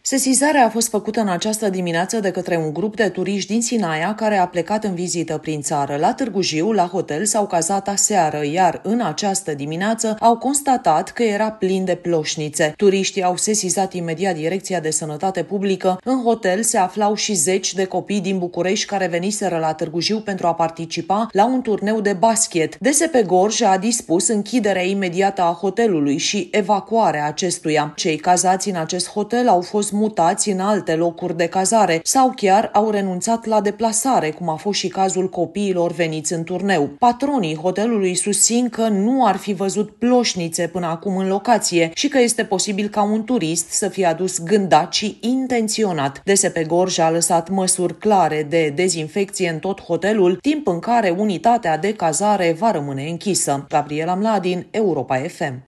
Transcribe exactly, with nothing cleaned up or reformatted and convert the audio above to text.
Sesizarea a fost făcută în această dimineață de către un grup de turiști din Sinaia care a plecat în vizită prin țară. La Târgu Jiu, la hotel, s-au cazat aseară, iar în această dimineață au constatat că era plin de ploșnițe. Turiștii au sesizat imediat Direcția de Sănătate Publică. În hotel se aflau și zeci de copii din București care veniseră la Târgu Jiu pentru a participa la un turneu de basket. D S P Gorj a dispus închiderea imediată a hotelului și evacuarea acestuia. Cei cazați în acest hotel au fost mutați în alte locuri de cazare sau chiar au renunțat la deplasare, cum a fost și cazul copiilor veniți în turneu. Patronii hotelului susțin că nu ar fi văzut ploșnițe până acum în locație și că este posibil ca un turist să fie adus gândat și intenționat. D S P Gorj a lăsat măsuri clare de dezinfecție în tot hotelul, timp în care unitatea de cazare va rămâne închisă. Gabriela Mladin, Europa F M.